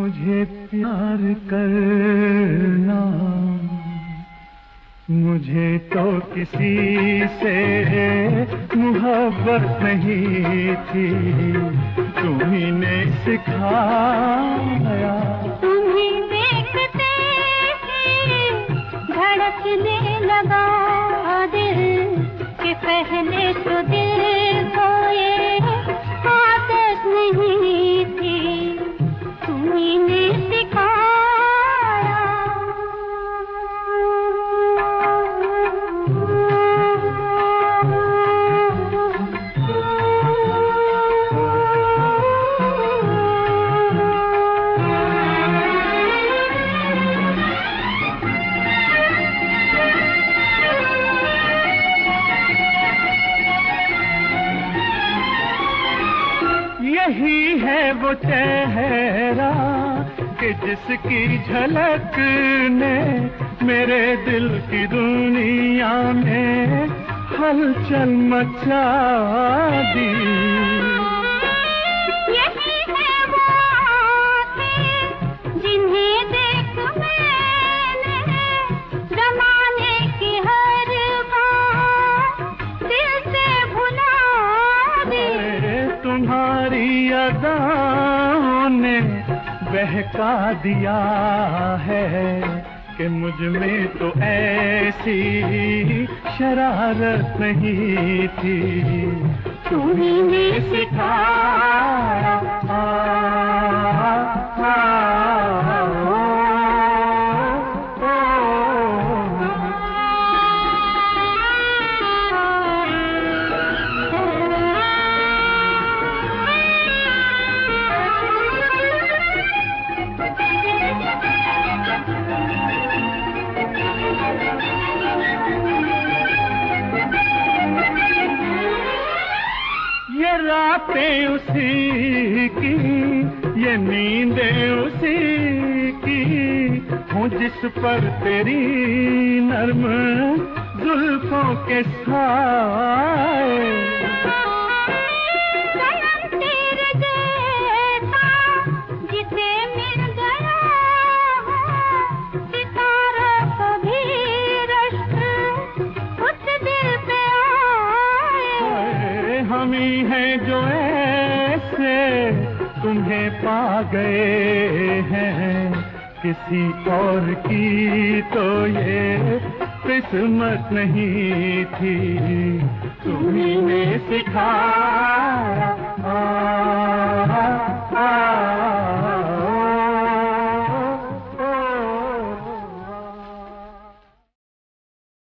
मुझे प्यार करना, मुझे तो किसी से मोहब्बत नहीं थी, तुम्ही ने सिखाया। तुम्हें देखते ही धड़कने लगा दिल, कि पहले तो दिल को ये आदत नहीं थी, तुम्ही ने सिखाया। यही है वो चेहरा कि जिसकी झलक ने मेरे दिल की दुनिया में हलचल मचा दी। यही है वो आँखें जिन्हें देख मैंने ज़माने की हर बात दिल से भुला दी। तुम्हारी अदाओं ने बहका दिया है कि मुझ में तो ऐसी शरारत नहीं थी, तुम्ही ने सिखाया। ये रातें उसी की, ये नींदें उसी की हूँ, जिस पर तेरी नर्म जुल्फों के साए। हम ही हैं जो ऐसे तुम्हें पा गए हैं, किसी और की तो ये किस्मत नहीं थी, तुम्ही ने सिखाया।